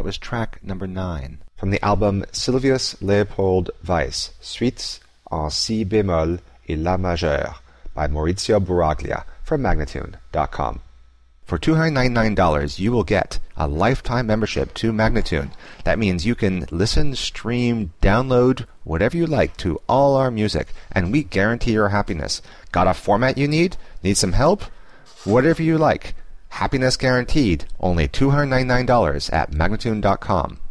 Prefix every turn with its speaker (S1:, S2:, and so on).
S1: That was track number 9.
S2: From the album Sylvius Leopold Weiss, Suites en Si bémol et La majeur by Maurizio Buraglia from Magnatune.com.
S1: For $299, you will get a lifetime membership to Magnatune. That means you can listen, stream, download, whatever you like to all our music, and we guarantee your happiness. Got a format you need? Need some help? Whatever you like. Happiness guaranteed. Only $299 at Magnatune.com.